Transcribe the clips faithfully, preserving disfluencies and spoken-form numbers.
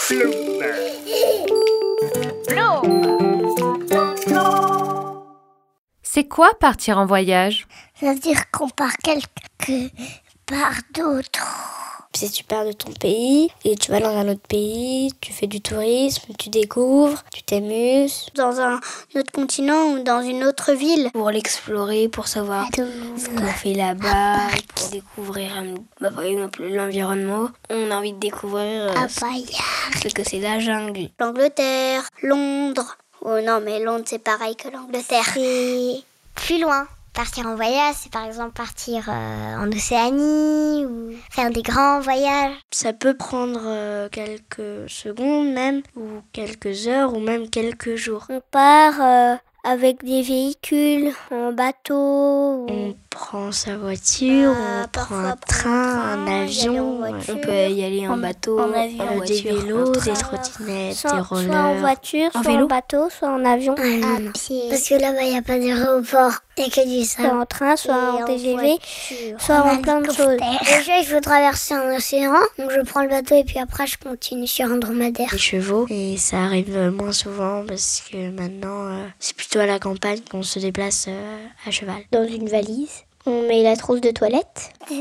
C'est quoi partir en voyage? Ça veut dire qu'on part quelque part d'autre. Si tu pars de ton pays et tu vas dans un autre pays, tu fais du tourisme, tu découvres, tu t'amuses. Dans un autre continent ou dans une autre ville. Pour l'explorer, pour savoir ce qu'on fait là-bas, pour découvrir bah, par exemple l'environnement. On a envie de découvrir euh, ce que c'est la jungle. L'Angleterre, Londres. Oh non, mais Londres c'est pareil que l'Angleterre. C'est plus loin. Partir en voyage, c'est par exemple partir euh, en Océanie ou faire des grands voyages. Ça peut prendre euh, quelques secondes même, ou quelques heures, ou même quelques jours. On part euh, avec des véhicules, en bateau. On prend sa voiture, Ah, on prend un parfois train, prendre un un train, y aller en avion. voiture. On peut y aller en, En- bateau, en avion, en en des voiture, vélos, en des train. trottinettes, Soit, des rollers. soit en voiture, En soit vélo. en bateau, soit en avion. Ah, parce que là-bas il n'y a pas d'aéroport. Il n'y a que du Soit sable. en train, soit Et en en T G V, voiture. soit en plein de choses. Déjà, il faut traverser un océan. Donc, je prends le bateau et puis après, je continue sur un dromadaire. Des chevaux. Et ça arrive moins souvent parce que maintenant, euh, c'est plutôt à la campagne qu'on se déplace euh, à cheval. Dans une valise, on met la trousse de toilette. Des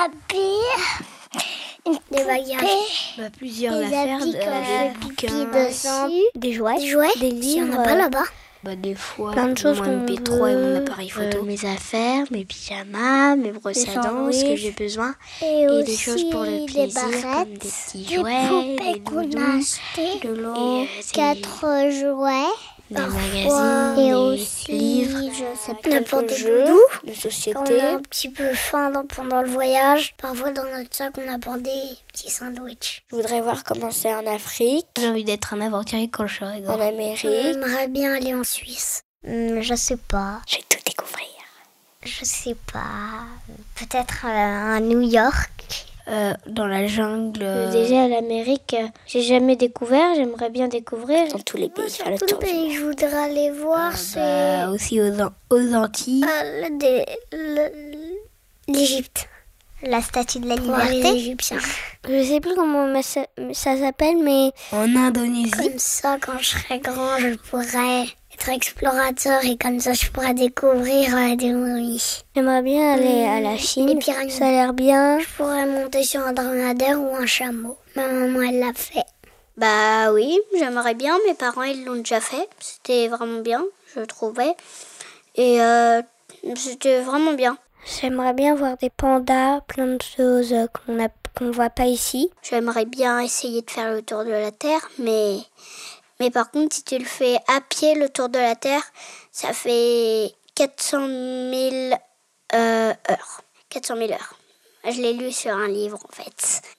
habits, des bagages, Bah, plusieurs des affaires, habits de- comme des le pipi bouquins, dessus, Des jouets, des jouets, des s'il y en livres. a pas là-bas. bah, des fois, Plein de choses mon qu'on M P trois et mon veut. appareil photo. Euh, mes affaires, mes pyjamas, mes brosses Des à dents, ce que sandwichs. j'ai besoin. Et, Et aussi des choses pour le des plaisir, comme barrettes, des petits des jouets, poupées des qu'on a doudous, achetées, de l'eau, Et et quatre jouets, des parfois, magazines, et des aussi, livres, je sais pas, quelques n'importe des jeux doudous. de Quand société. on a un petit peu faim dans- pendant le voyage, parfois dans notre sac on apporte des petits sandwichs. Je voudrais voir comment c'est en Afrique. J'ai envie d'être un aventurier quand je serai grand. En Amérique. J'aimerais bien aller en Suisse. Hmm, je sais pas. Je vais tout découvrir. Je sais pas. Peut-être euh, à New York. Euh, dans la jungle. Euh... Déjà, l'Amérique, euh, j'ai jamais découvert. J'aimerais bien découvrir. Dans tous les pays, faire le Tous tour les du pays que je voudrais aller voir, monde. c'est Bah, aussi aux, An- aux Antilles. euh, le- des- le- l'Égypte. La statue de la Pour les liberté. Égyptiens. Je sais plus comment ça, ça s'appelle, mais En Indonésie. Comme ça, quand je serai grand, je pourrais être explorateur et comme ça, je pourrais découvrir euh, des momies. j'aimerais bien aller à la Les Chine. pyramides. Ça a l'air bien. Je pourrais monter sur un dromadaire ou un chameau. Ma maman, elle l'a fait. Bah oui, j'aimerais bien. Mes parents, ils l'ont déjà fait. C'était vraiment bien, je trouvais. Et euh, c'était vraiment bien. J'aimerais bien voir des pandas, plein de choses euh, qu'on a, qu'on voit pas ici. J'aimerais bien essayer de faire le tour de la Terre, mais, mais par contre, si tu le fais à pied, le tour de la Terre, ça fait quatre cent mille euh, heures. quatre cent mille heures. Je l'ai lu sur un livre, en fait.